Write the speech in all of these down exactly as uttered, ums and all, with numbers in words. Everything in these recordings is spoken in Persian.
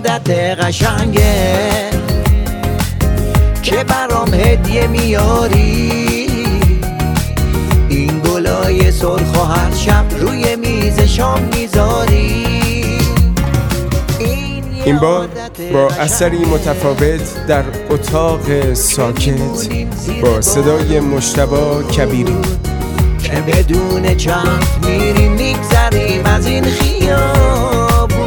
یادت قشنگه که برام هدیه میاری، این گلای سرخ و هر شب روی میز شام میذاری. این بار با اثری متفاوت در اتاق ساکت با صدای مجتبی کبیری که بدون چرخ میریم میگذریم از این خیابون.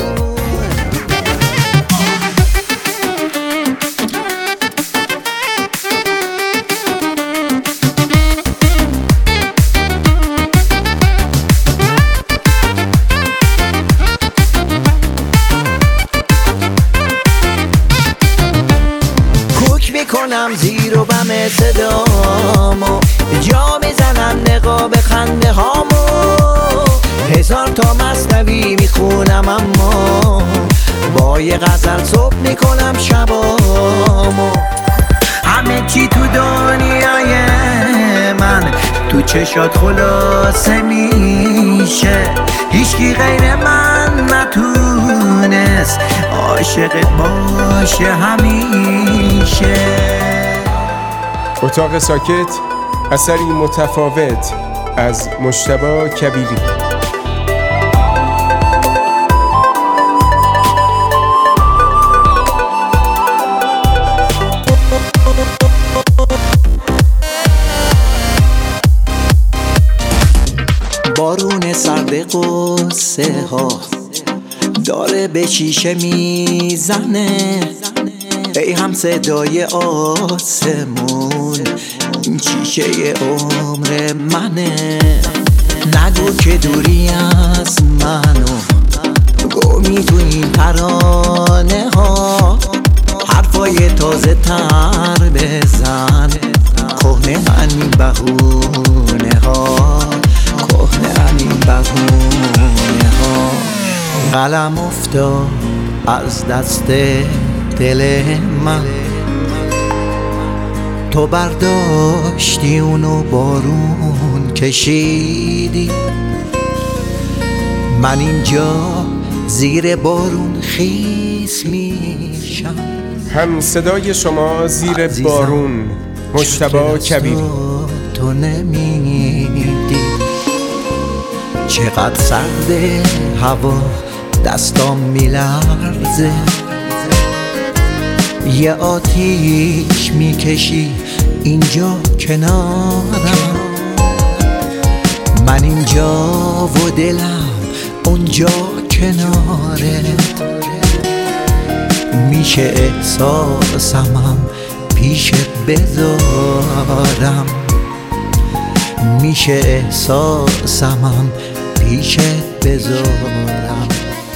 میکنم زیر و بم صدامو، جا میزنم نقاب خنده هامو، هزار تا مثنوی میخونم اما با یه غزل صبح میکنم شبامو. همه چی تو دنیای من تو چشات خلاصه میشه، هیچکی غیر من نتونست عاشقت باشه همیشه. اتاق ساکت، اثری متفاوت از مجتبی کبیری. بارون سرد قصه ها داره به شیشه میزنه، ای هم صدای آسمون این شیشه عمر منه. نگو که دوری از منو گمی تو این ترانه ها، حرفای تازه تر بزن کهنه همین بهونه ها، کهنه همین بهونه ها. قلم افتاد از دست دل من، تو برداشتی اونو بارون کشیدی، من اینجا زیر بارون خیس میشم. هم صدای شما زیر بارون، مجتبی کبیری. تو نمیدی چقدر سرده هوا، دستام میلرزه، یه آتیش میکشی اینجا کنارم، من اینجا و دلم اونجا کنارت، میشه احساسمم پیشت بذارم، میشه احساسمم پیشت بذارم.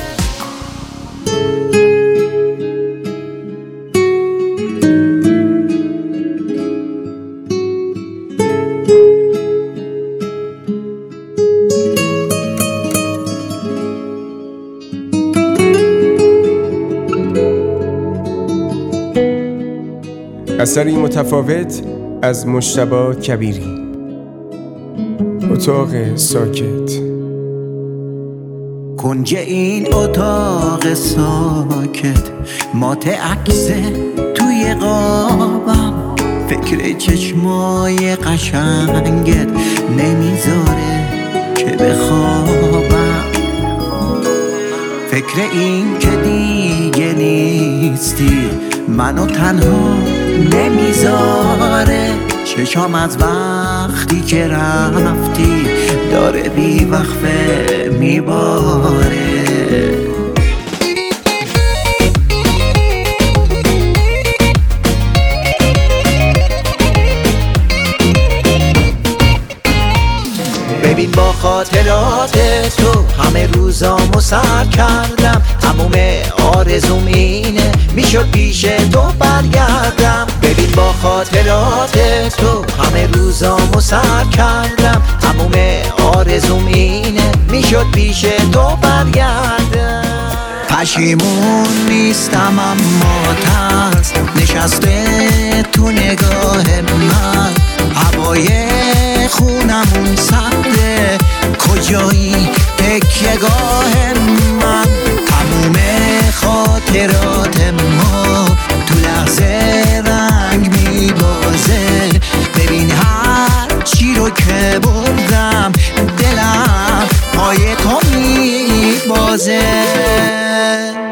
اثری متفاوت از مجتبی کبیری. اتاق ساکت. کنج این اتاق ساکت مات عکسه توی قابم، فکر چشمای قشنگت نمیذاره که بخوابم، فکر این که دیگه نیستی منو تنها نمیذاره، چشام از وقتی که رفتی داره بی وقفه میباره. ببین با خاطرات تو همه روزامو سر کردم، تموم آرزوم اینه میشد پیش تو برگردم. ببین با خاطرات تو همه روزامو سر کردم، تموم آرزوم اینه میشد پیش تو برگردم. پشیمون نیستم اما ترس نشسته تو نگاه من، هوای خونمون سرده کجایی تکیه‌گاه من، تموم خاطرات خاطرات ما تو لحظه رنگ میبازه. ببین هر چی رو که بردم دلم پای تو میبازه.